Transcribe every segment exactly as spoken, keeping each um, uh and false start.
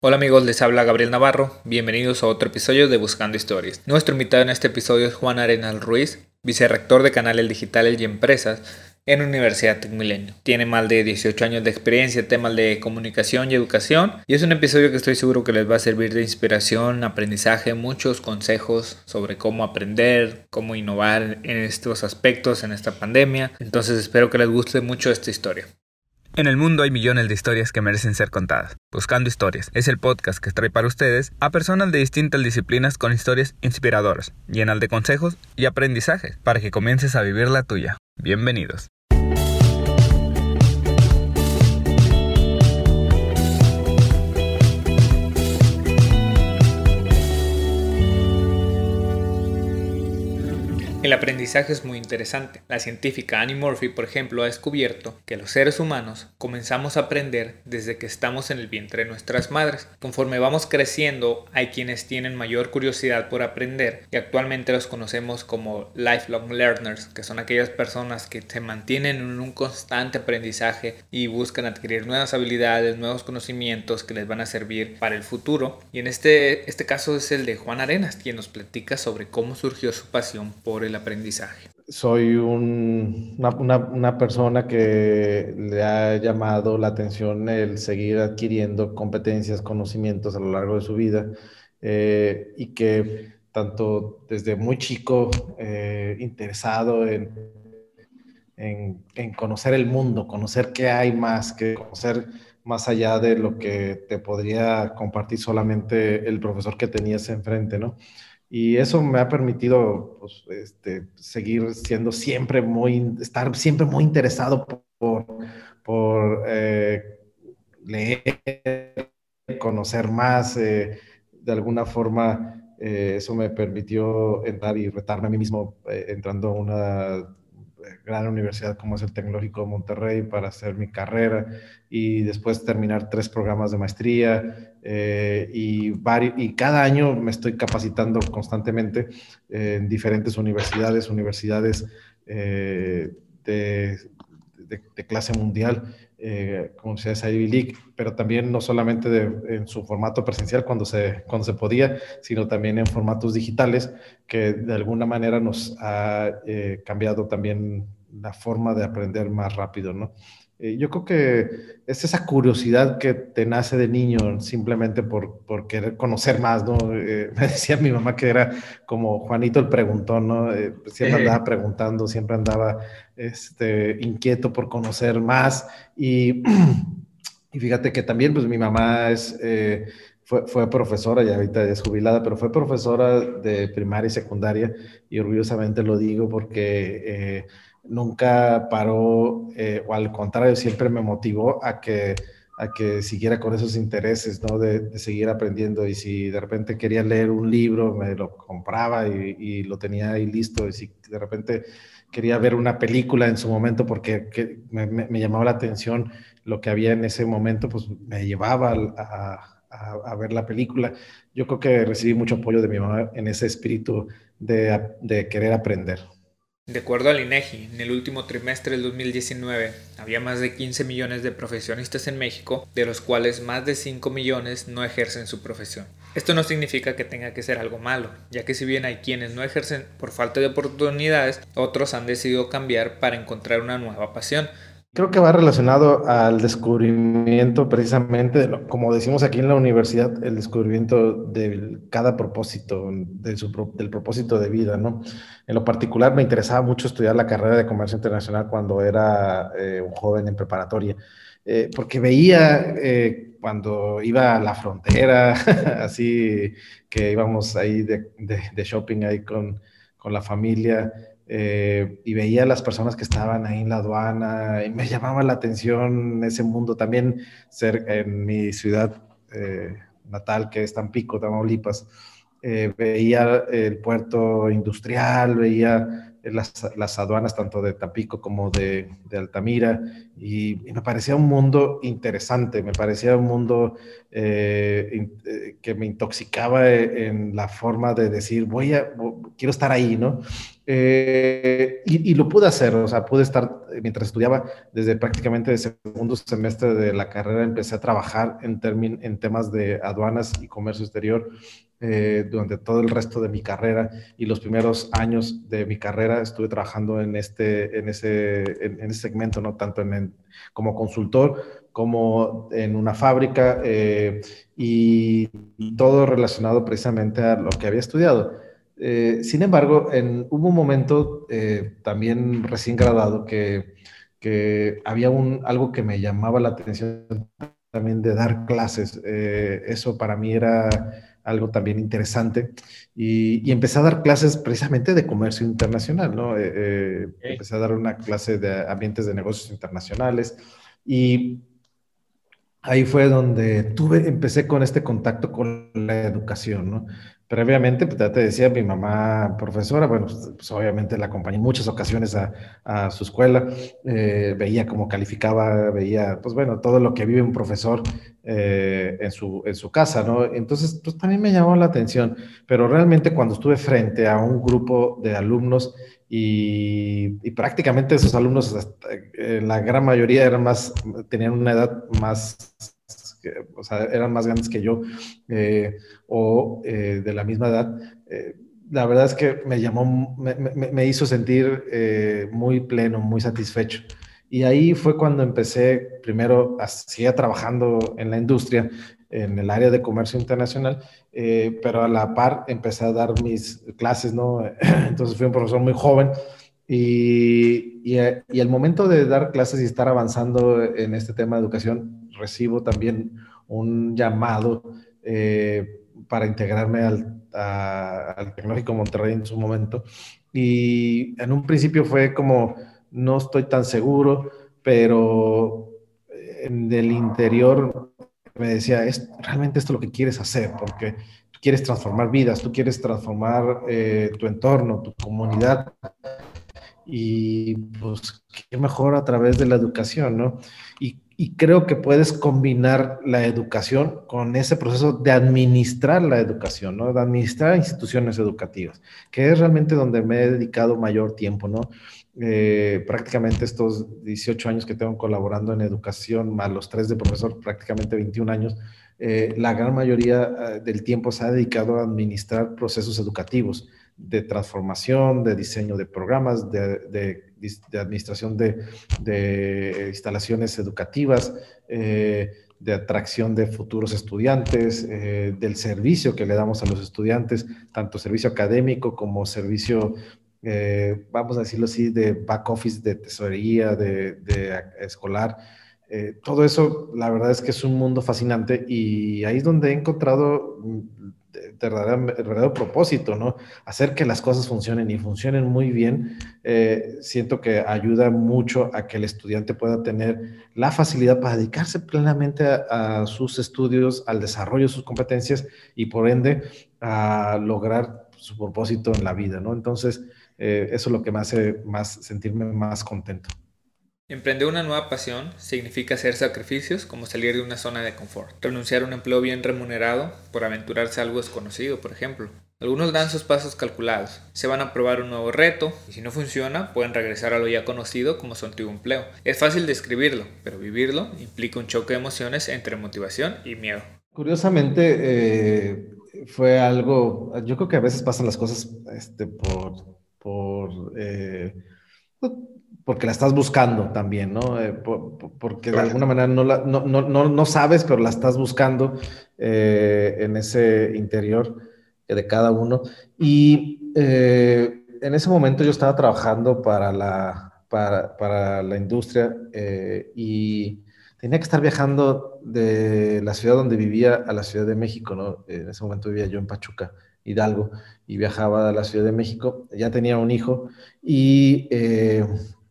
Hola amigos, les habla Gabriel Navarro, bienvenidos a otro episodio de Buscando Historias. Nuestro invitado en este episodio es Juan Arenas Ruiz, vicerrector de Canales Digitales y Empresas en Universidad TecMilenio. Tiene más de dieciocho años de experiencia en temas de comunicación y educación y es un episodio que estoy seguro que les va a servir de inspiración, aprendizaje, muchos consejos sobre cómo aprender, cómo innovar en estos aspectos en esta pandemia. Entonces espero que les guste mucho esta historia. En el mundo hay millones de historias que merecen ser contadas. Buscando Historias es el podcast que trae para ustedes a personas de distintas disciplinas con historias inspiradoras, llenas de consejos y aprendizajes para que comiences a vivir la tuya. Bienvenidos. El aprendizaje es muy interesante. La científica Annie Murphy, por ejemplo, ha descubierto que los seres humanos comenzamos a aprender desde que estamos en el vientre de nuestras madres. Conforme vamos creciendo, hay quienes tienen mayor curiosidad por aprender y actualmente los conocemos como lifelong learners, que son aquellas personas que se mantienen en un constante aprendizaje y buscan adquirir nuevas habilidades, nuevos conocimientos que les van a servir para el futuro. Y en este, este caso es el de Juan Arenas, quien nos platica sobre cómo surgió su pasión por el aprendizaje. Soy un, una, una, una persona que le ha llamado la atención el seguir adquiriendo competencias, conocimientos a lo largo de su vida eh, y que tanto desde muy chico eh, interesado en, en, en conocer el mundo, conocer qué hay más, que conocer más allá de lo que te podría compartir solamente el profesor que tenías enfrente, ¿no? Y eso me ha permitido pues, este, seguir siendo siempre muy, estar siempre muy interesado por, por eh, leer, conocer más, eh, de alguna forma eh, eso me permitió entrar y retarme a mí mismo eh, entrando a una gran universidad como es el Tecnológico de Monterrey para hacer mi carrera y después terminar tres programas de maestría eh, y, y cada año me estoy capacitando constantemente eh, en diferentes universidades, universidades eh, de, de, de clase mundial, eh, como se llama Ivy League, pero también no solamente de, en su formato presencial cuando se, cuando se podía, sino también en formatos digitales, que de alguna manera nos ha eh, cambiado también la forma de aprender más rápido, ¿no? Eh, yo creo que es esa curiosidad que te nace de niño simplemente por, por querer conocer más, ¿no? Eh, me decía mi mamá que era como Juanito el preguntón, ¿no? Eh, siempre andaba preguntando, siempre andaba este, inquieto por conocer más y, y fíjate que también pues mi mamá es... Eh, fue, fue, profesora, ya ahorita es jubilada, pero fue profesora de primaria y secundaria y orgullosamente lo digo porque eh, nunca paró, eh, o al contrario, siempre me motivó a que, a que siguiera con esos intereses, ¿no? De, de seguir aprendiendo y si de repente quería leer un libro, me lo compraba y, y lo tenía ahí listo y si de repente quería ver una película en su momento porque que me, me, me llamaba la atención lo que había en ese momento, pues me llevaba a, a, a, ver la película. Yo creo que recibí mucho apoyo de mi mamá en ese espíritu de, de querer aprender. De acuerdo al INEGI, en el último trimestre del dos mil diecinueve había más de quince millones de profesionistas en México, de los cuales más de cinco millones no ejercen su profesión. Esto no significa que tenga que ser algo malo, ya que si bien hay quienes no ejercen por falta de oportunidades, otros han decidido cambiar para encontrar una nueva pasión. Creo que va relacionado al descubrimiento precisamente, de lo, como decimos aquí en la universidad, el descubrimiento de cada propósito, de su, del propósito de vida, ¿no? En lo particular me interesaba mucho estudiar la carrera de comercio internacional cuando era eh, un joven en preparatoria, eh, porque veía eh, cuando iba a la frontera, así que íbamos ahí de, de, de shopping ahí con, con la familia, eh, y veía a las personas que estaban ahí en la aduana y me llamaba la atención ese mundo también cerca, en mi ciudad eh, natal que es Tampico, Tamaulipas. Eh, veía el puerto industrial, veía las, las aduanas tanto de Tampico como de, de Altamira y, y, me parecía un mundo interesante, me parecía un mundo eh, in, que me intoxicaba en la forma de decir voy a, quiero estar ahí, ¿no? Eh, y, y lo pude hacer, o sea, pude estar, mientras estudiaba, desde prácticamente el segundo semestre de la carrera, empecé a trabajar en, termin, en temas de aduanas y comercio exterior eh, durante todo el resto de mi carrera, y los primeros años de mi carrera estuve trabajando en este, en ese, en, en ese segmento, ¿no? Tanto en, en, como consultor, como en una fábrica, eh, y, y todo relacionado precisamente a lo que había estudiado. Eh, sin embargo, en, hubo un momento eh, también recién graduado que, que había un, algo que me llamaba la atención también de dar clases. Eh, eso para mí era algo también interesante, y, y empecé a dar clases precisamente de comercio internacional, ¿no? Eh, eh, Ok. empecé a dar una clase de ambientes de negocios internacionales, y ahí fue donde tuve, empecé con este contacto con la educación, ¿no? Previamente, pues ya te decía, mi mamá profesora, bueno, pues, pues, obviamente la acompañé en muchas ocasiones a, a su escuela, eh, veía cómo calificaba, veía, pues bueno, todo lo que vive un profesor eh, en su, en su casa, ¿no? Entonces, pues también me llamó la atención, pero realmente cuando estuve frente a un grupo de alumnos, y, y prácticamente esos alumnos, hasta, eh, la gran mayoría eran más, tenían una edad más, o sea, eran más grandes que yo, eh, o eh, de la misma edad. Eh, la verdad es que me llamó, me, me, me hizo sentir eh, muy pleno, muy satisfecho. Y ahí fue cuando empecé, primero, a seguir trabajando en la industria, en el área de comercio internacional, eh, pero a la par empecé a dar mis clases, ¿no? Entonces fui un profesor muy joven, y, y, y al momento de dar clases y estar avanzando en este tema de educación, recibo también un llamado eh, para integrarme al, a, al Tecnológico Monterrey en su momento. Y en un principio fue como, no estoy tan seguro, pero en el interior me decía, ¿es realmente esto lo que quieres hacer? Porque tú quieres transformar vidas, tú quieres transformar eh, tu entorno, tu comunidad, y pues qué mejor a través de la educación, ¿no? Y, y creo que puedes combinar la educación con ese proceso de administrar la educación, ¿no? De administrar instituciones educativas, que es realmente donde me he dedicado mayor tiempo, ¿no? Eh, prácticamente estos dieciocho años que tengo colaborando en educación, más los tres de profesor, prácticamente veintiún años, eh, la gran mayoría eh, del tiempo se ha dedicado a administrar procesos educativos de transformación, de diseño de programas, de, de, de administración de, de, instalaciones educativas, eh, de atracción de futuros estudiantes, eh, del servicio que le damos a los estudiantes, tanto servicio académico como servicio, eh, vamos a decirlo así, de back office, de tesorería, de, de escolar. Eh, todo eso, la verdad es que es un mundo fascinante, y ahí es donde he encontrado el verdadero propósito, ¿no? Hacer que las cosas funcionen y funcionen muy bien. Eh, siento que ayuda mucho a que el estudiante pueda tener la facilidad para dedicarse plenamente a, a sus estudios, al desarrollo de sus competencias, y por ende a lograr su propósito en la vida, ¿no? Entonces, eh, eso es lo que me hace más sentirme más contento. Emprender una nueva pasión significa hacer sacrificios como salir de una zona de confort, renunciar a un empleo bien remunerado por aventurarse a algo desconocido, por ejemplo. Algunos dan sus pasos calculados, se van a probar un nuevo reto y si no funciona pueden regresar a lo ya conocido como su antiguo empleo. Es fácil describirlo, pero vivirlo implica un choque de emociones entre motivación y miedo. Curiosamente, eh, fue algo, yo creo que a veces pasan las cosas este, por, por eh, porque la estás buscando también, ¿no? Eh, por, por, porque de alguna manera no, la, no, no, no, no, sabes, pero la estás buscando eh, en ese interior de cada uno. Y eh, en ese momento yo estaba trabajando para la, para, para la industria, eh, y tenía que estar viajando de la ciudad donde vivía a la Ciudad de México, ¿no? En ese momento vivía yo en Pachuca, Hidalgo, y viajaba a la Ciudad de México. Ya tenía un hijo, y, eh,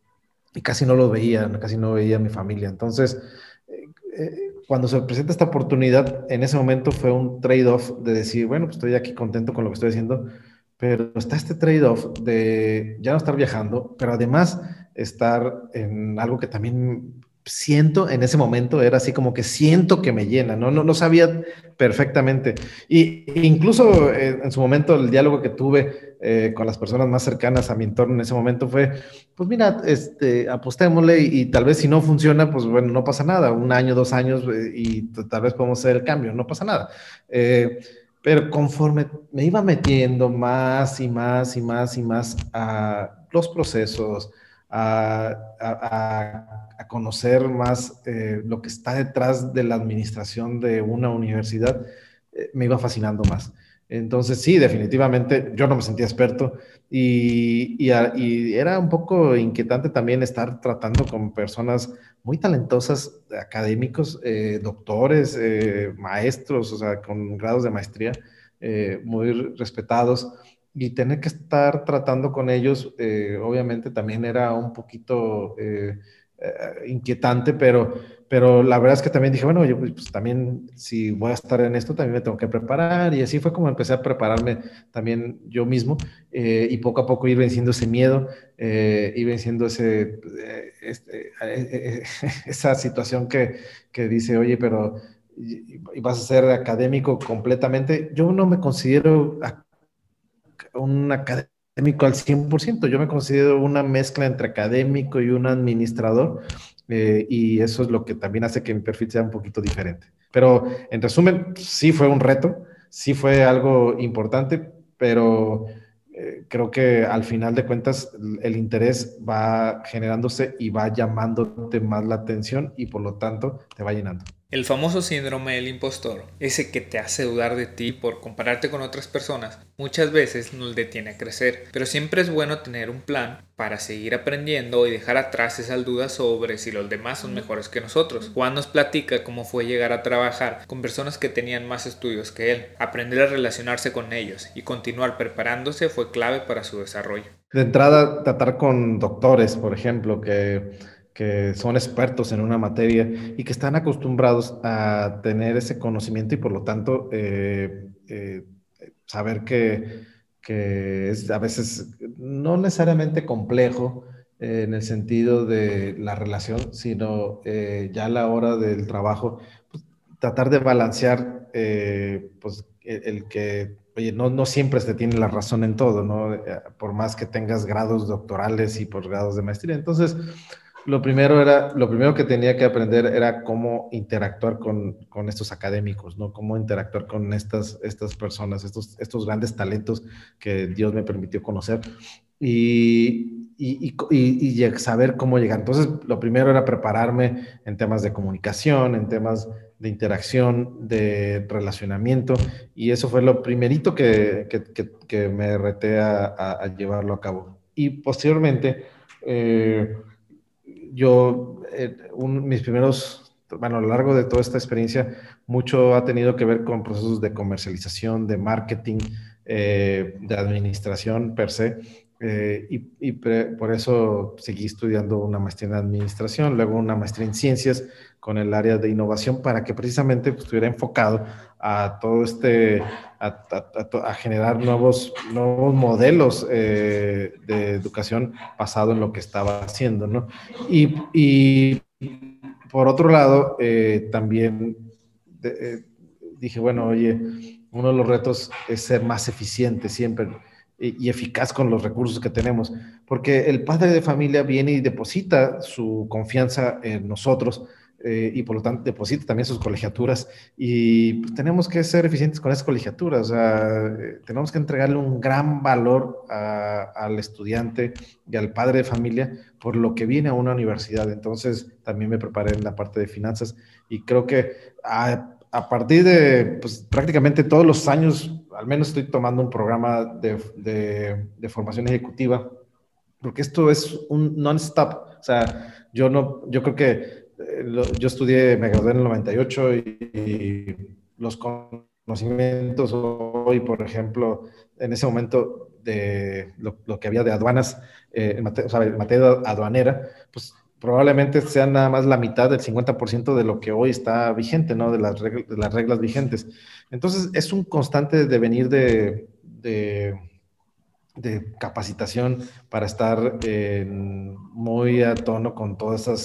y casi no lo veía, casi no veía a mi familia. Entonces, eh, eh, cuando se presenta esta oportunidad, en ese momento fue un trade-off de decir, bueno, pues estoy aquí contento con lo que estoy haciendo, pero está este trade-off de ya no estar viajando, pero además estar en algo que también siento, en ese momento era así como que siento que me llena, no, no, no sabía perfectamente. Y incluso eh, en su momento el diálogo que tuve eh, con las personas más cercanas a mi entorno en ese momento fue, pues mira, este, apostémosle y, y tal vez si no funciona, pues bueno, no pasa nada, un año, dos años eh, y tal vez podemos hacer el cambio, no pasa nada. Eh, pero conforme me iba metiendo más y más y más y más a los procesos, a, a, a conocer más eh, lo que está detrás de la administración de una universidad, eh, me iba fascinando más. Entonces, sí, definitivamente yo no me sentía experto y, y, a, y, era un poco inquietante también estar tratando con personas muy talentosas, académicos, eh, doctores, eh, maestros, o sea, con grados de maestría eh, muy respetados y tener que estar tratando con ellos, eh, obviamente también era un poquito eh, eh, inquietante, pero, pero la verdad es que también dije, bueno, yo pues, pues, también si voy a estar en esto, también me tengo que preparar y así fue como empecé a prepararme también yo mismo eh, y poco a poco ir venciendo ese miedo, eh, ir venciendo ese, eh, este, eh, esa situación que, que dice, oye, pero y vas a ser académico completamente. Yo no me considero un académico al cien por ciento. Yo me considero una mezcla entre académico y un administrador, eh, y eso es lo que también hace que mi perfil sea un poquito diferente. Pero en resumen, sí fue un reto, sí fue algo importante, pero eh, creo que al final de cuentas el interés va generándose y va llamándote más la atención y por lo tanto te va llenando. El famoso síndrome del impostor, ese que te hace dudar de ti por compararte con otras personas, muchas veces nos detiene a crecer, pero siempre es bueno tener un plan para seguir aprendiendo y dejar atrás esas dudas sobre si los demás son mejores que nosotros. Juan nos platica cómo fue llegar a trabajar con personas que tenían más estudios que él. Aprender a relacionarse con ellos y continuar preparándose fue clave para su desarrollo. De entrada, tratar con doctores, por ejemplo, que que son expertos en una materia y que están acostumbrados a tener ese conocimiento y por lo tanto eh, eh, saber que, que, es a veces no necesariamente complejo eh, en el sentido de la relación, sino eh, ya a la hora del trabajo, pues, tratar de balancear eh, pues, el, el que oye, no, no siempre se tiene la razón en todo, ¿no? Por más que tengas grados doctorales y por grados de maestría. Entonces, lo primero era, lo primero que tenía que aprender era cómo interactuar con, con estos académicos, ¿no? Cómo interactuar con estas, estas personas, estos, estos grandes talentos que Dios me permitió conocer y, y, y, y saber cómo llegar. Entonces, lo primero era prepararme en temas de comunicación, en temas de interacción, de relacionamiento, y eso fue lo primerito que, que, que, que me reté a, a, a llevarlo a cabo. Y posteriormente, eh, yo, eh, un, mis primeros, bueno, a lo largo de toda esta experiencia, mucho ha tenido que ver con procesos de comercialización, de marketing, eh, de administración per se, eh, y, y pre, por eso seguí estudiando una maestría en administración, luego una maestría en ciencias con el área de innovación para que precisamente pues, estuviera enfocado a todo este, a, a, a, a generar nuevos, nuevos modelos eh, de educación basado en lo que estaba haciendo, ¿no? Y, y por otro lado, eh, también de, eh, dije, bueno, oye, uno de los retos es ser más eficiente siempre y, y eficaz con los recursos que tenemos, porque el padre de familia viene y deposita su confianza en nosotros, eh, y por lo tanto deposita también sus colegiaturas y pues, tenemos que ser eficientes con esas colegiaturas, o sea, eh, tenemos que entregarle un gran valor a, al estudiante y al padre de familia por lo que viene a una universidad. Entonces también me preparé en la parte de finanzas y creo que a, a partir de pues, prácticamente todos los años, al menos estoy tomando un programa de, de, de formación ejecutiva, porque esto es un non-stop, o sea, yo no, yo creo que yo estudié, me gradué en el noventa y ocho y, y los conocimientos hoy, por ejemplo, en ese momento de lo, lo que había de aduanas, eh, en materia, o sea, en materia aduanera, pues probablemente sean nada más la mitad del cincuenta por ciento de lo que hoy está vigente, ¿no? De las, reglas, de las reglas vigentes. Entonces, es un constante devenir de, de de capacitación para estar eh, muy a tono con todas esas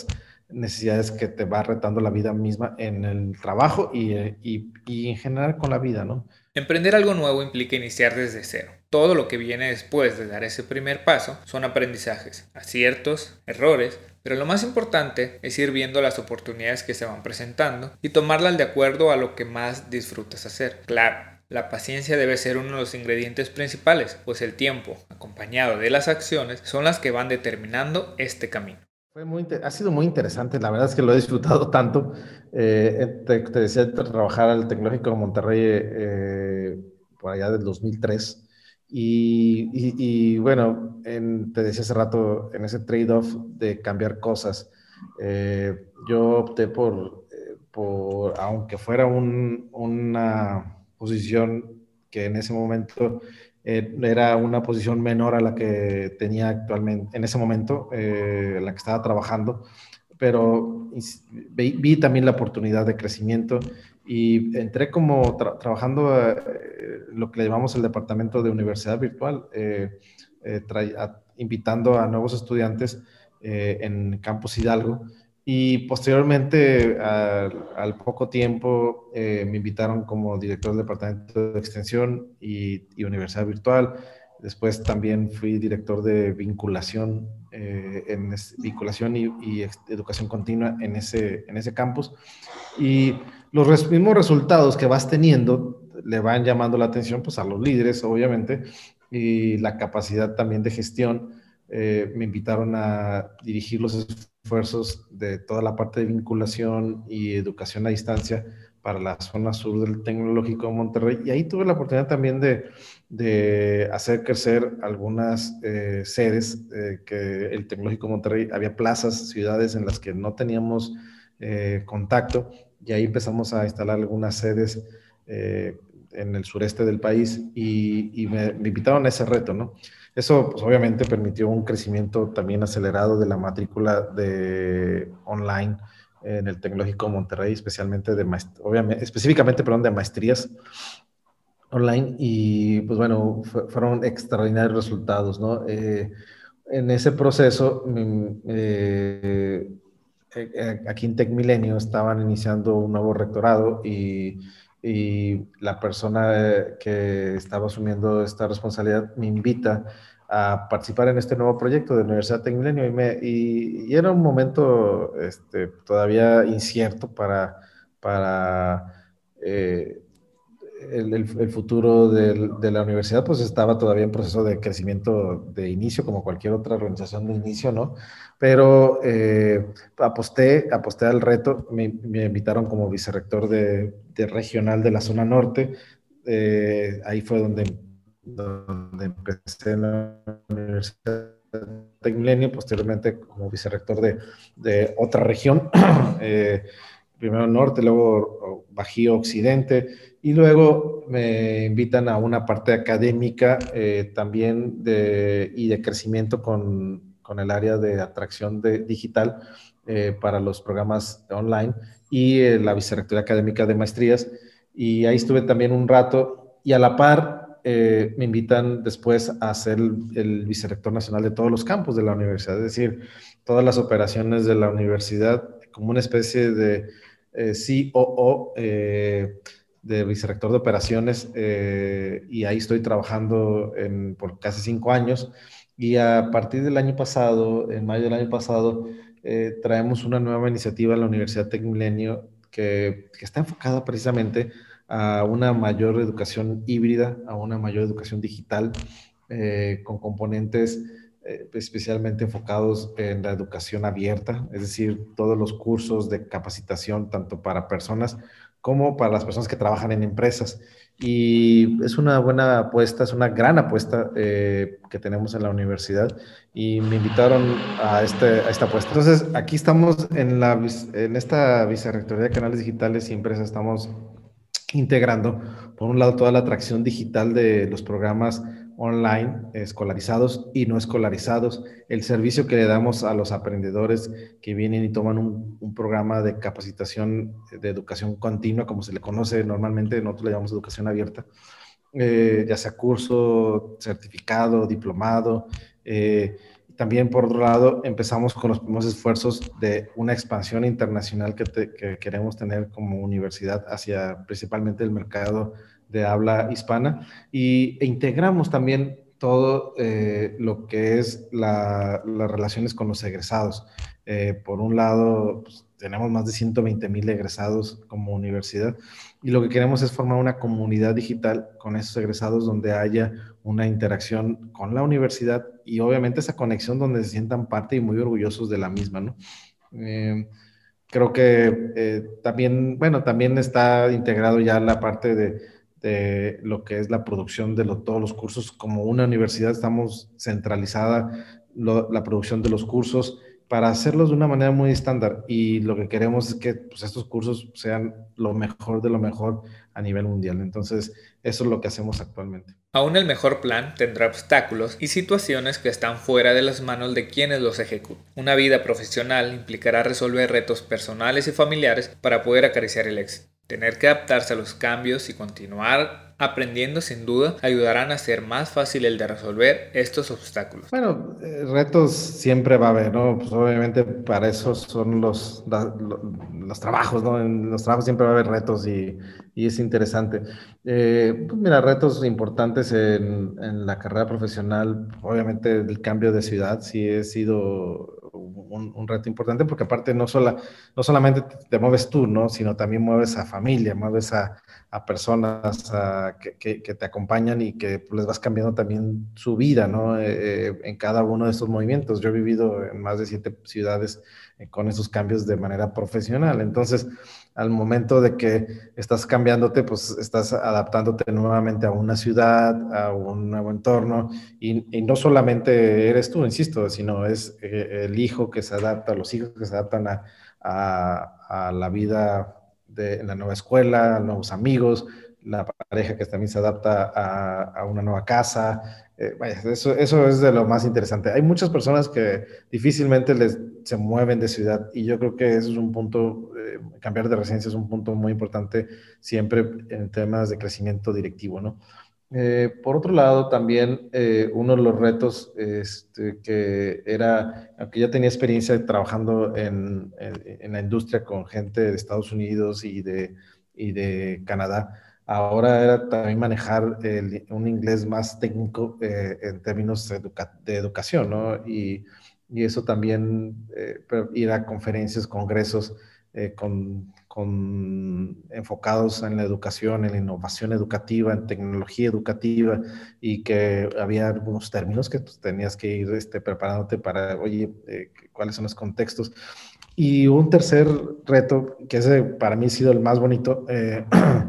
necesidades que te va retando la vida misma en el trabajo y, y, y en general con la vida, ¿no? Emprender algo nuevo implica iniciar desde cero. Todo lo que viene después de dar ese primer paso son aprendizajes, aciertos, errores, pero lo más importante es ir viendo las oportunidades que se van presentando y tomarlas de acuerdo a lo que más disfrutas hacer. Claro, la paciencia debe ser uno de los ingredientes principales, pues el tiempo, acompañado de las acciones, son las que van determinando este camino. Fue muy, ha sido muy interesante, la verdad es que lo he disfrutado tanto. Eh, te, te, decía, trabajar al Tecnológico de Monterrey eh, por allá del dos mil tres. Y, y, y bueno, en, te decía hace rato, en ese trade-off de cambiar cosas, eh, yo opté por, eh, por, aunque fuera un, una posición que en ese momento eh, era una posición menor a la que tenía actualmente, en ese momento, eh, en la que estaba trabajando, pero vi, vi, también la oportunidad de crecimiento y entré como tra trabajando eh, lo que le llamamos el departamento de universidad virtual, eh, eh, a, invitando a nuevos estudiantes eh, en Campus Hidalgo. Y posteriormente, al, al poco tiempo, eh, me invitaron como director del departamento de extensión y, y universidad virtual. Después también fui director de vinculación, eh, en es, vinculación y, y educación continua en ese, en ese campus. Y los res, mismos resultados que vas teniendo le van llamando la atención pues, a los líderes, obviamente, y la capacidad también de gestión. Eh, me invitaron a dirigir los esfuerzos de toda la parte de vinculación y educación a distancia para la zona sur del Tecnológico de Monterrey. Y ahí tuve la oportunidad también de, de hacer crecer algunas eh, sedes eh, que el Tecnológico de Monterrey, había plazas, ciudades en las que no teníamos eh, contacto, y ahí empezamos a instalar algunas sedes eh, en el sureste del país y, y me, me invitaron a ese reto, ¿no? Eso, pues, obviamente permitió un crecimiento también acelerado de la matrícula de online en el Tecnológico de Monterrey, especialmente de obviamente, específicamente, perdón, de maestrías online, y pues bueno, fue, fueron extraordinarios resultados, ¿no? Eh, en ese proceso, eh, eh, aquí en TecMilenio estaban iniciando un nuevo rectorado y, y la persona que estaba asumiendo esta responsabilidad me invita a participar en este nuevo proyecto de Universidad TecMilenio y, me, y, y era un momento este, todavía incierto para, para eh, el, el, el, futuro del, de la universidad, pues estaba todavía en proceso de crecimiento de inicio, como cualquier otra organización de inicio, ¿no? Pero eh, aposté, aposté al reto, me, me invitaron como vicerrector de, de regional de la zona norte, eh, ahí fue donde, donde empecé en la Universidad de Milenio, posteriormente como vicerrector de, de otra región, eh, primero norte, luego Bajío Occidente, y luego me invitan a una parte académica eh, también de, y de crecimiento con, con el área de atracción de, digital eh, para los programas online y eh, la vicerrectoría académica de maestrías. Y ahí estuve también un rato y a la par eh, me invitan después a ser el, el vicerrector nacional de todos los campus de la universidad, es decir, todas las operaciones de la universidad como una especie de eh, C O O, eh, de vicerrector de operaciones, eh, y ahí estoy trabajando en, por casi cinco años. Y a partir del año pasado, en mayo del año pasado, eh, traemos una nueva iniciativa en la Universidad TecMilenio que, que está enfocada precisamente a una mayor educación híbrida, a una mayor educación digital, eh, con componentes eh, especialmente enfocados en la educación abierta, es decir, todos los cursos de capacitación, tanto para personas como para las personas que trabajan en empresas. Y es una buena apuesta, es una gran apuesta eh, que tenemos en la universidad y me invitaron a, este, a esta apuesta. Entonces, aquí estamos en, la, en esta vicerrectoría de canales digitales y empresas, estamos integrando, por un lado, toda la atracción digital de los programas online, escolarizados y no escolarizados, el servicio que le damos a los aprendedores que vienen y toman un, un programa de capacitación de educación continua, como se le conoce normalmente, nosotros le llamamos educación abierta, eh, ya sea curso, certificado, diplomado, eh, también, por otro lado, empezamos con los primeros esfuerzos de una expansión internacional que, te, que queremos tener como universidad hacia principalmente el mercado de habla hispana, y, e integramos también todo eh, lo que es la, las relaciones con los egresados. Eh, por un lado, pues, tenemos más de ciento veinte mil egresados como universidad, y lo que queremos es formar una comunidad digital con esos egresados donde haya una interacción con la universidad y obviamente esa conexión donde se sientan parte y muy orgullosos de la misma, ¿no? Eh, Creo que eh, también, bueno, también está integrado ya la parte de, de lo que es la producción de lo, todos los cursos. Como una universidad estamos centralizada lo, la producción de los cursos para hacerlos de una manera muy estándar, y lo que queremos es que pues, estos cursos sean lo mejor de lo mejor a nivel mundial. Entonces, eso es lo que hacemos actualmente. Aún el mejor plan tendrá obstáculos y situaciones que están fuera de las manos de quienes los ejecutan. Una vida profesional implicará resolver retos personales y familiares para poder acariciar el éxito. Tener que adaptarse a los cambios y continuar aprendiendo sin duda ayudarán a hacer más fácil el de resolver estos obstáculos. Bueno, eh, retos siempre va a haber, ¿no? Pues obviamente para eso son los, la- lo- los trabajos, ¿no? En los trabajos siempre va a haber retos, y, y es interesante. Eh, pues mira, retos importantes en, en la carrera profesional, obviamente el cambio de ciudad sí ha sido un, un reto importante, porque aparte no, sola, no solamente te, te mueves tú, ¿no? Sino también mueves a familia, mueves a, a personas a, que, que, que, te acompañan y que pues, les vas cambiando también su vida, ¿no? Eh, eh, en cada uno de estos movimientos. Yo he vivido en más de siete ciudades eh, con esos cambios de manera profesional. Entonces, al momento de que estás cambiándote, pues estás adaptándote nuevamente a una ciudad, a un nuevo entorno, y, y no solamente eres tú, insisto, sino es eh, el hijo que se adapta, los hijos que se adaptan a, a, a la vida de la nueva escuela, nuevos amigos, la pareja que también se adapta a, a una nueva casa. Eh, vaya, eso, eso es de lo más interesante. Hay muchas personas que difícilmente les, se mueven de ciudad, y yo creo que eso es un punto, eh, cambiar de residencia es un punto muy importante siempre en temas de crecimiento directivo, ¿no? Eh, por otro lado, también eh, uno de los retos este, que era, aunque ya tenía experiencia trabajando en, en, en la industria con gente de Estados Unidos y de, y de Canadá, ahora era también manejar el, un inglés más técnico eh, en términos educa de educación, ¿no? Y, y eso también, eh, ir a conferencias, congresos, eh, con, con, enfocados en la educación, en la innovación educativa, en tecnología educativa, y que había algunos términos que pues, tenías que ir este, preparándote para, oye, eh, cuáles son los contextos. Y un tercer reto, que ese para mí ha sido el más bonito, eh,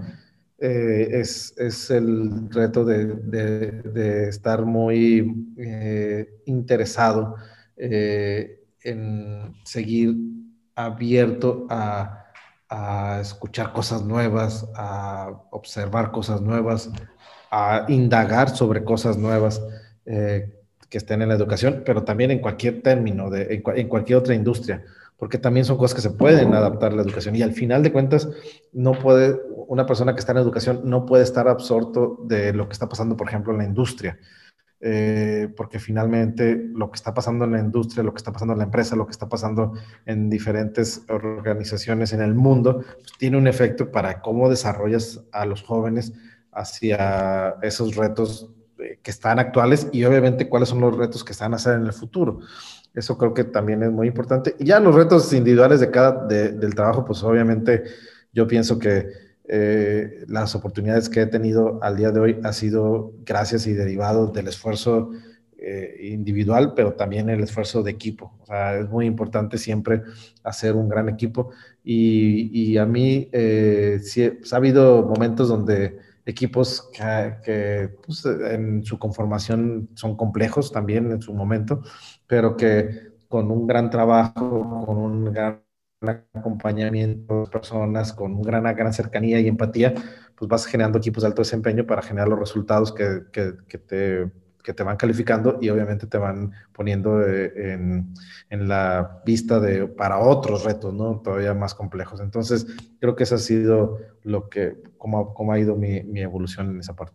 eh, es, es, el reto de, de, de estar muy eh, interesado eh, en seguir abierto a, a, escuchar cosas nuevas, a observar cosas nuevas, a indagar sobre cosas nuevas eh, que estén en la educación, pero también en cualquier término, de, en, en cualquier otra industria, porque también son cosas que se pueden adaptar a la educación, y al final de cuentas no puede, una persona que está en educación no puede estar absorto de lo que está pasando, por ejemplo, en la industria. Eh, porque finalmente lo que está pasando en la industria, lo que está pasando en la empresa, lo que está pasando en diferentes organizaciones en el mundo, pues tiene un efecto para cómo desarrollas a los jóvenes hacia esos retos eh, que están actuales, y obviamente cuáles son los retos que están a hacer en el futuro. Eso creo que también es muy importante. Y ya los retos individuales de cada, de, del trabajo, pues obviamente yo pienso que eh, las oportunidades que he tenido al día de hoy ha sido gracias y derivado del esfuerzo eh, individual, pero también el esfuerzo de equipo. O sea, es muy importante siempre hacer un gran equipo, y, y a mí eh, sí, pues, ha habido momentos donde equipos que, que pues, en su conformación son complejos también en su momento, pero que con un gran trabajo, con un gran acompañamiento de personas, con una gran, gran cercanía y empatía, pues vas generando equipos de alto desempeño para generar los resultados que, que, que te, que te van calificando, y obviamente te van poniendo eh, en, en, la vista de, para otros retos, ¿no? Todavía más complejos. Entonces, creo que eso ha sido lo que, cómo, cómo ha ido mi, mi evolución en esa parte.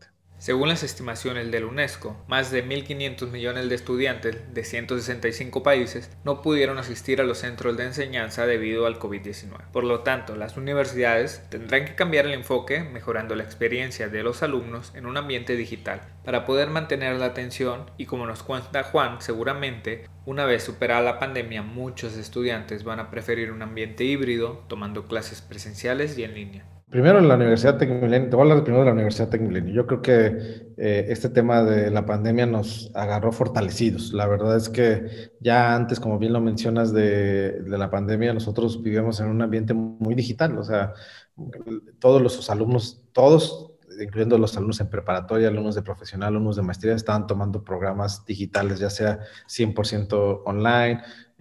Según las estimaciones de la UNESCO, más de mil quinientos millones de estudiantes de ciento sesenta y cinco países no pudieron asistir a los centros de enseñanza debido al COVID diecinueve. Por lo tanto, las universidades tendrán que cambiar el enfoque, mejorando la experiencia de los alumnos en un ambiente digital, para poder mantener la atención y, como nos cuenta Juan, seguramente, una vez superada la pandemia, muchos estudiantes van a preferir un ambiente híbrido, tomando clases presenciales y en línea. Primero en la Universidad Tecmilenio, te voy a hablar primero de la Universidad Tecmilenio. Yo creo que eh, este tema de la pandemia nos agarró fortalecidos. La verdad es que ya antes, como bien lo mencionas, de, de la pandemia, nosotros vivíamos en un ambiente muy digital. O sea, todos los alumnos, todos, incluyendo los alumnos en preparatoria, alumnos de profesional, alumnos de maestría, estaban tomando programas digitales, ya sea cien por ciento online,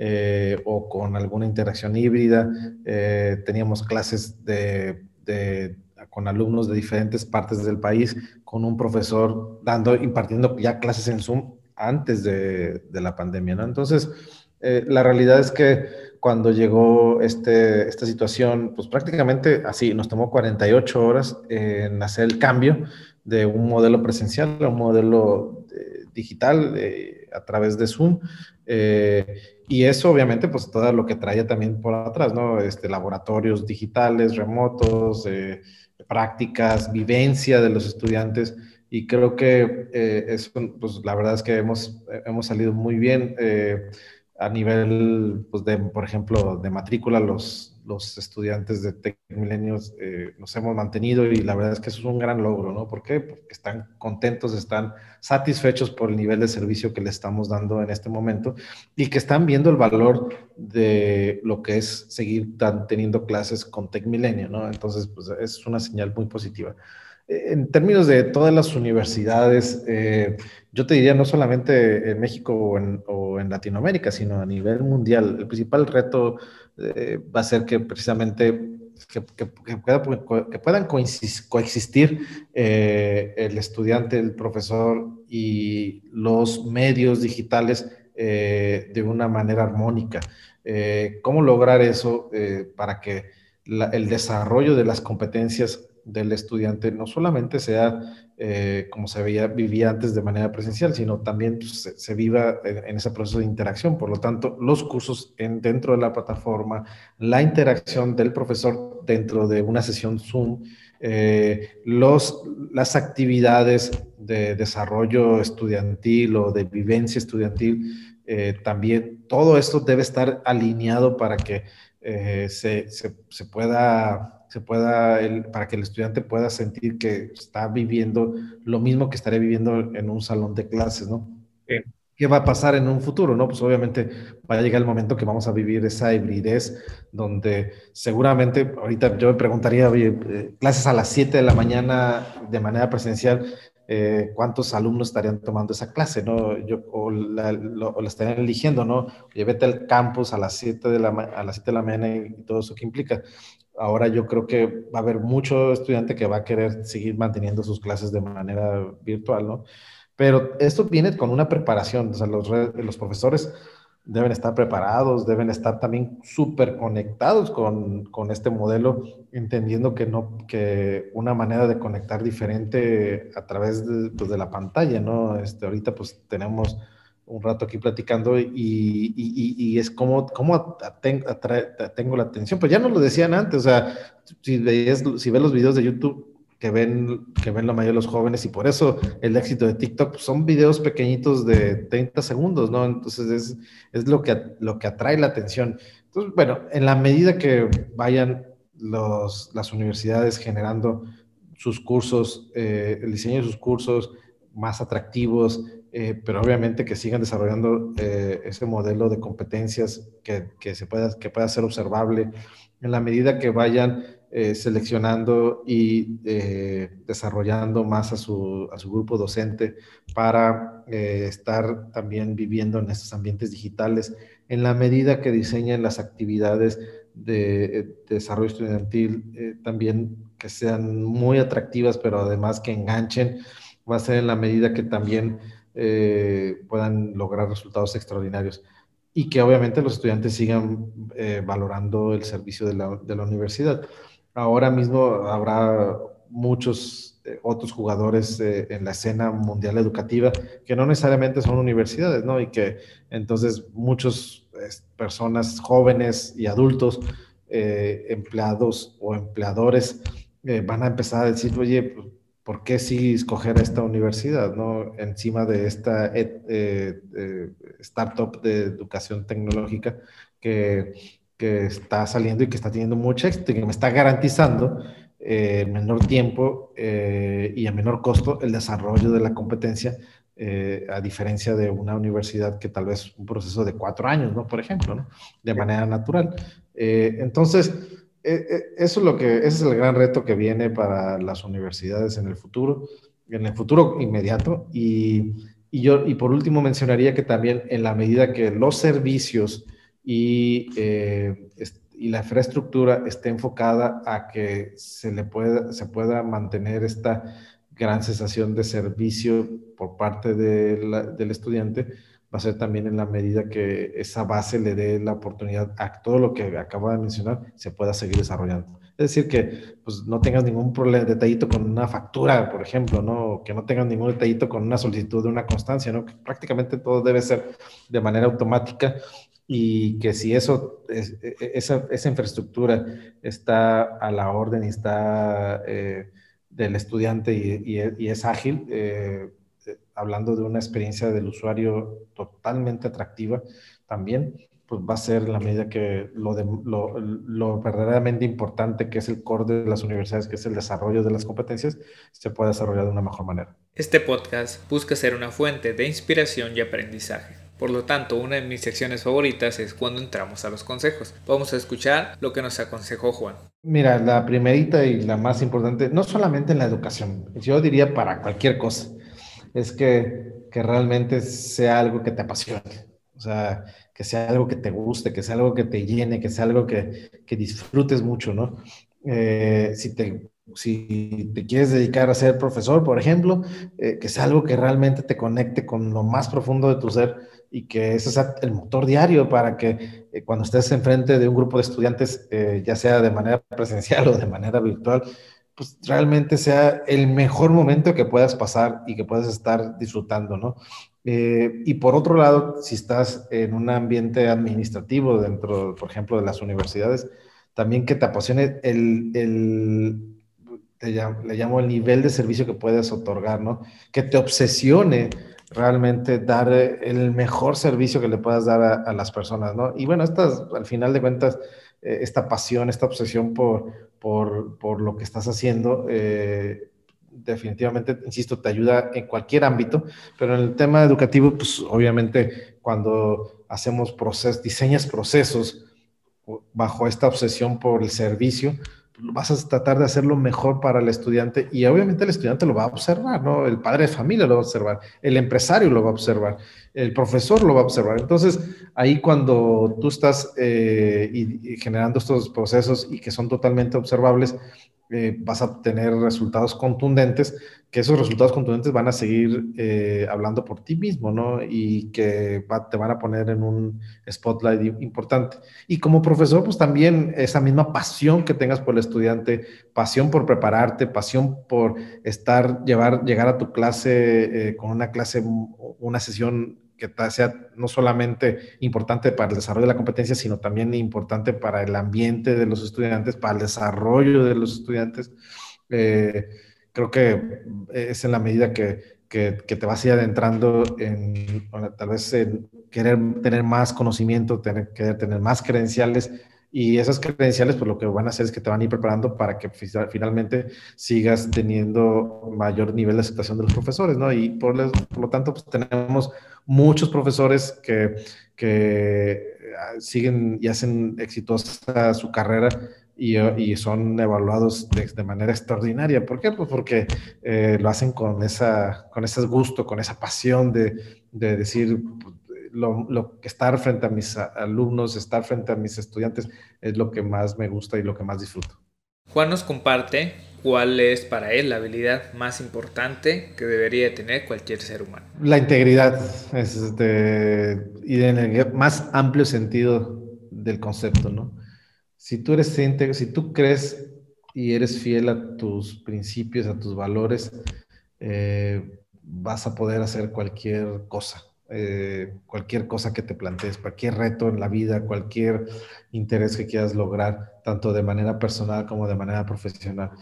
eh, o con alguna interacción híbrida. Eh, teníamos clases de de, con alumnos de diferentes partes del país, con un profesor dando, impartiendo ya clases en Zoom antes de, de la pandemia, ¿no? Entonces, eh, la realidad es que cuando llegó este, esta situación, pues prácticamente así, nos tomó cuarenta y ocho horas en hacer el cambio de un modelo presencial a un modelo eh, digital eh, a través de Zoom. Eh, y eso obviamente pues todo lo que traía también por atrás, ¿no? Este, laboratorios digitales, remotos, eh, prácticas, vivencia de los estudiantes. Y creo que eh, eso, pues la verdad es que hemos, hemos salido muy bien. Eh, a nivel, pues de, por ejemplo, de matrícula, los, los estudiantes de Tecmilenios eh, nos hemos mantenido y la verdad es que eso es un gran logro, ¿no? ¿Por qué? Porque están contentos, están satisfechos por el nivel de servicio que le estamos dando en este momento y que están viendo el valor de lo que es seguir tan, teniendo clases con Tecmilenio, ¿no? Entonces, pues es una señal muy positiva. En términos de todas las universidades, eh, yo te diría no solamente en México o en, o en, Latinoamérica, sino a nivel mundial. El principal reto eh, va a ser que precisamente que, que, que, pueda, que puedan coexistir eh, el estudiante, el profesor y los medios digitales eh, de una manera armónica. Eh, ¿Cómo lograr eso eh, para que la, el desarrollo de las competencias del estudiante no solamente sea eh, como se veía, vivía antes de manera presencial, sino también pues, se, se, viva en, en, ese proceso de interacción? Por lo tanto, los cursos en, dentro de la plataforma, la interacción del profesor dentro de una sesión Zoom, eh, los, las actividades de desarrollo estudiantil o de vivencia estudiantil, eh, también todo esto debe estar alineado para que eh, se, se, se pueda se pueda, el, para que el estudiante pueda sentir que está viviendo lo mismo que estaría viviendo en un salón de clases, ¿no? Sí. ¿Qué va a pasar en un futuro, no? Pues obviamente va a llegar el momento que vamos a vivir esa hibridez donde seguramente, ahorita yo me preguntaría, oye, eh, clases a las siete de la mañana de manera presencial, eh, ¿cuántos alumnos estarían tomando esa clase, no? Yo, o, la, lo, o la estarían eligiendo, ¿no? Oye, vete al campus a las siete de la, a las siete de la mañana y todo eso que implica. Ahora yo creo que va a haber mucho estudiante que va a querer seguir manteniendo sus clases de manera virtual, ¿no? Pero esto viene con una preparación, o sea, los, los profesores deben estar preparados, deben estar también súper conectados con, con este modelo, entendiendo que, no, que una manera de conectar diferente a través de, pues, de la pantalla, ¿no? Este, ahorita pues tenemos un rato aquí platicando y, y, y, y es como, como tengo la atención, pues ya nos lo decían antes, o sea, si, ves, si ves los videos de YouTube que ven, que ven la mayoría de los jóvenes y por eso el éxito de TikTok pues, son videos pequeñitos de treinta segundos, ¿no? Entonces es, es lo, que, lo que atrae la atención. Entonces, bueno, en la medida que vayan los, las universidades generando sus cursos, eh, el diseño de sus cursos más atractivos, eh, pero obviamente que sigan desarrollando eh, ese modelo de competencias que, que, se pueda, que pueda ser observable en la medida que vayan eh, seleccionando y eh, desarrollando más a su, a su grupo docente para eh, estar también viviendo en estos ambientes digitales, en la medida que diseñen las actividades de, de desarrollo estudiantil eh, también que sean muy atractivas, pero además que enganchen, va a ser en la medida que también eh, puedan lograr resultados extraordinarios y que obviamente los estudiantes sigan eh, valorando el servicio de la, de la universidad. Ahora mismo habrá muchos eh, otros jugadores eh, en la escena mundial educativa que no necesariamente son universidades, ¿no? Y que entonces muchas eh, personas jóvenes y adultos, eh, empleados o empleadores, eh, van a empezar a decir, oye, pues, ¿por qué sí escoger esta universidad, ¿no? Encima de esta eh, eh, startup de educación tecnológica que, que está saliendo y que está teniendo mucho éxito y que me está garantizando eh, en menor tiempo eh, y a menor costo el desarrollo de la competencia, eh, a diferencia de una universidad que tal vez un proceso de cuatro años, ¿no? Por ejemplo, ¿no? De manera natural. Eh, entonces, eh, eh, eso es lo que, ese es el gran reto que viene para las universidades en el futuro, en el futuro inmediato. Y, y yo, y por último, mencionaría que también en la medida que los servicios y, eh, y la infraestructura esté enfocada a que se le pueda, se pueda mantener esta gran sensación de servicio por parte de la, del estudiante, va a ser también en la medida que esa base le dé la oportunidad a todo lo que acabo de mencionar se pueda seguir desarrollando. Es decir, que pues, no tengas ningún problema, detallito con una factura, por ejemplo, ¿no? Que no tengas ningún detallito con una solicitud de una constancia, ¿no? Que prácticamente todo debe ser de manera automática y que si eso, es, esa, esa infraestructura está a la orden y está eh, del estudiante y, y, y es ágil, eh, hablando de una experiencia del usuario totalmente atractiva también, pues va a ser en la medida que lo, de, lo, lo verdaderamente importante que es el core de las universidades, que es el desarrollo de las competencias, se pueda desarrollar de una mejor manera. Este podcast busca ser una fuente de inspiración y aprendizaje. Por lo tanto, una de mis secciones favoritas es cuando entramos a los consejos. Vamos a escuchar lo que nos aconsejó Juan. Mira, la primerita y la más importante, no solamente en la educación, yo diría para cualquier cosa, es que, que realmente sea algo que te apasione. O sea, que sea algo que te guste, que sea algo que te llene, que sea algo que, que disfrutes mucho, ¿no? Eh, si te, si te quieres dedicar a ser profesor, por ejemplo, eh, que sea algo que realmente te conecte con lo más profundo de tu ser y que ese sea el motor diario para que eh, cuando estés enfrente de un grupo de estudiantes, eh, ya sea de manera presencial o de manera virtual, pues realmente sea el mejor momento que puedas pasar y que puedas estar disfrutando, ¿no? Eh, y por otro lado, si estás en un ambiente administrativo dentro, por ejemplo, de las universidades, también que te apasione el, el te llamo, le llamo el nivel de servicio que puedes otorgar, ¿no? Que te obsesione realmente dar el mejor servicio que le puedas dar a, a las personas, ¿no? Y bueno, estas, al final de cuentas, eh, esta pasión, esta obsesión por, por, por lo que estás haciendo, eh, definitivamente, insisto, te ayuda en cualquier ámbito, pero en el tema educativo, pues obviamente cuando hacemos procesos, diseñas procesos bajo esta obsesión por el servicio, vas a tratar de hacerlo mejor para el estudiante y obviamente el estudiante lo va a observar, ¿no? El padre de familia lo va a observar, el empresario lo va a observar, el profesor lo va a observar. Entonces, ahí cuando tú estás eh, y, y generando estos procesos y que son totalmente observables, eh, vas a obtener resultados contundentes, que esos resultados contundentes van a seguir eh, hablando por ti mismo, ¿no? Y que va, te van a poner en un spotlight importante. Y como profesor, pues también esa misma pasión que tengas por el estudiante, pasión por prepararte, pasión por estar, llevar, llegar a tu clase eh, con una clase, una sesión que sea no solamente importante para el desarrollo de la competencia, sino también importante para el ambiente de los estudiantes, para el desarrollo de los estudiantes. Eh, creo que es en la medida que, que, que te vas a ir adentrando en, tal vez en querer tener más conocimiento, tener, querer tener más credenciales, y esas credenciales pues lo que van a hacer es que te van a ir preparando para que finalmente sigas teniendo mayor nivel de aceptación de los profesores, ¿no? Y por, les, por lo tanto pues tenemos muchos profesores que, que siguen y hacen exitosa su carrera y, y son evaluados de, de, manera extraordinaria. ¿Por qué? Pues porque eh, lo hacen con, esa, con ese gusto, con esa pasión de, de decir, lo, lo, estar frente a mis alumnos, estar frente a mis estudiantes es lo que más me gusta y lo que más disfruto. Juan nos comparte cuál es para él la habilidad más importante que debería tener cualquier ser humano. La integridad, este, y en el más amplio sentido del concepto, ¿no? Si tú eres íntegro, si tú crees y eres fiel a tus principios, a tus valores, eh, vas a poder hacer cualquier cosa, eh, cualquier cosa que te plantees, cualquier reto en la vida, cualquier interés que quieras lograr, tanto de manera personal como de manera profesional.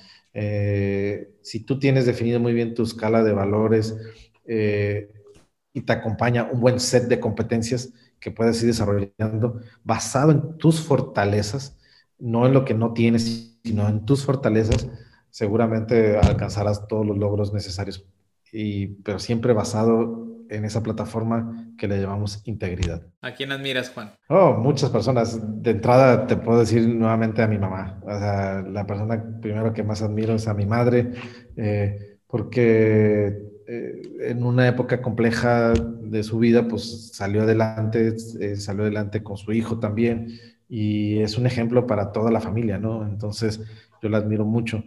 Eh, si tú tienes definido muy bien tu escala de valores eh, y te acompaña un buen set de competencias que puedes ir desarrollando basado en tus fortalezas, no en lo que no tienes, sino en tus fortalezas, seguramente alcanzarás todos los logros necesarios, y, pero siempre basado en esa plataforma que le llamamos integridad. ¿A quién admiras, Juan? Oh, muchas personas. De entrada te puedo decir nuevamente a mi mamá. O sea, la persona primero que más admiro es a mi madre, eh, porque eh, en una época compleja de su vida, pues salió adelante, eh, salió adelante con su hijo también, y es un ejemplo para toda la familia, ¿no? Entonces, yo la admiro mucho,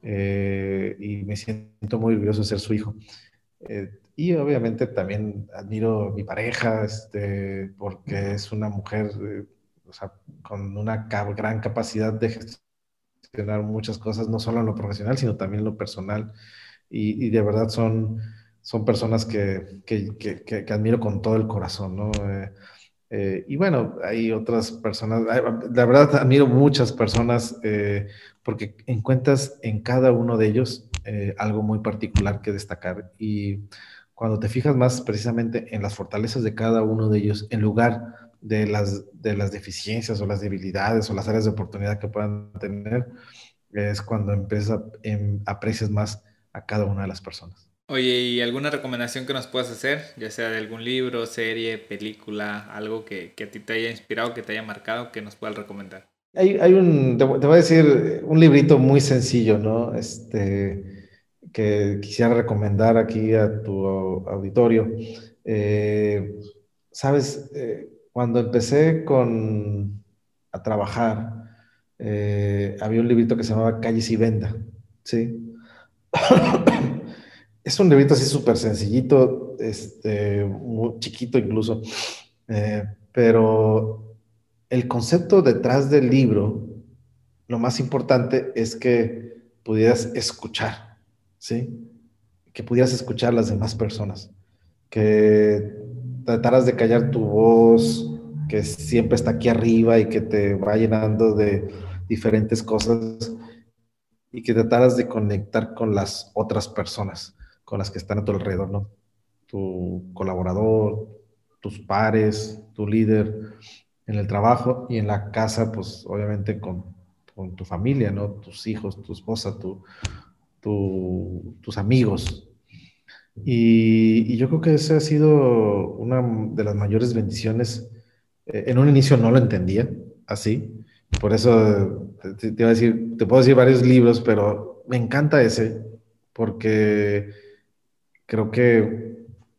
eh, y me siento muy orgulloso de ser su hijo. Eh, y obviamente también admiro a mi pareja, este, porque es una mujer, eh, o sea, con una ca- gran capacidad de gestionar muchas cosas, no solo en lo profesional, sino también en lo personal. Y, y de verdad son, son personas que, que, que, que- que admiro con todo el corazón, ¿no? Eh, eh, y bueno, hay otras personas, hay- la verdad admiro muchas personas, eh, porque encuentras en cada uno de ellos eh, algo muy particular que destacar. Y cuando te fijas más precisamente en las fortalezas de cada uno de ellos, en lugar de las, de las deficiencias o las debilidades o las áreas de oportunidad que puedan tener, es cuando empiezas a, em, aprecias más a cada una de las personas. Oye, ¿y alguna recomendación que nos puedas hacer? Ya sea de algún libro, serie, película, algo que, que a ti te haya inspirado, que te haya marcado, que nos puedas recomendar. Hay, hay un, te, voy te voy a decir, un librito muy sencillo, ¿no? Este, que quisiera recomendar aquí a tu auditorio. Eh, Sabes, Eh, cuando empecé con, a trabajar, eh, había un librito que se llamaba Calles y Venda, ¿sí? Es un librito así súper sencillito, este, muy chiquito incluso, eh, pero el concepto detrás del libro, lo más importante es que pudieras escuchar, ¿sí? Que pudieras escuchar a las demás personas, que trataras de callar tu voz, que siempre está aquí arriba y que te va llenando de diferentes cosas, y que trataras de conectar con las otras personas, con las que están a tu alrededor, ¿no? Tu colaborador, tus pares, tu líder, en el trabajo y en la casa, pues obviamente con, con tu familia, ¿no? Tus hijos, tu esposa, tu, tu, tus amigos. Y, y, yo creo que esa ha sido una de las mayores bendiciones. Eh, en un inicio no lo entendía así, por eso te, te, iba a decir, te puedo decir varios libros, pero me encanta ese, porque creo que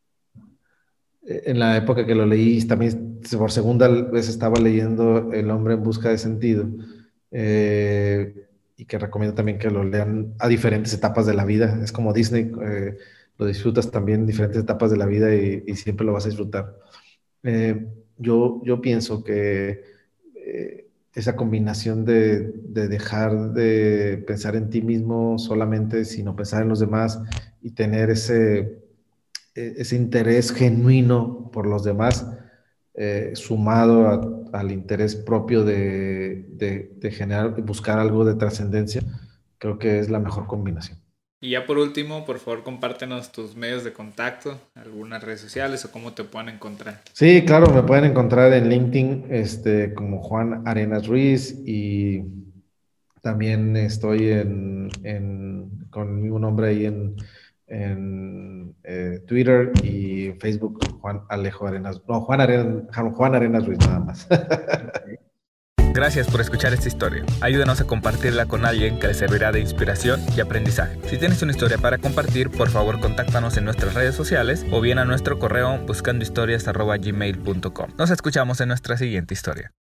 en la época que lo leí, también por segunda vez estaba leyendo El hombre en busca de sentido, eh, y que recomiendo también que lo lean a diferentes etapas de la vida. Es como Disney, eh, lo disfrutas también en diferentes etapas de la vida, y, y siempre lo vas a disfrutar. Eh, yo, yo pienso que eh, esa combinación de, de dejar de pensar en ti mismo solamente, sino pensar en los demás, y tener ese eh, ese interés genuino por los demás, eh, sumado a, al interés propio de, de, de generar, de buscar algo de trascendencia, creo que es la mejor combinación. Y ya por último, por favor, compártenos tus medios de contacto, algunas redes sociales o cómo te pueden encontrar. Sí, claro, me pueden encontrar en LinkedIn, este, como Juan Arenas Ruiz, y también estoy en, en, con el mismo nombre ahí en, en eh, Twitter y Facebook, Juan Alejo Arenas, no, Juan Arenas, Juan Arenas Ruiz nada más. Gracias por escuchar esta historia. Ayúdanos a compartirla con alguien que le servirá de inspiración y aprendizaje. Si tienes una historia para compartir, por favor contáctanos en nuestras redes sociales o bien a nuestro correo buscandohistorias arroba gmail punto com. Nos escuchamos en nuestra siguiente historia.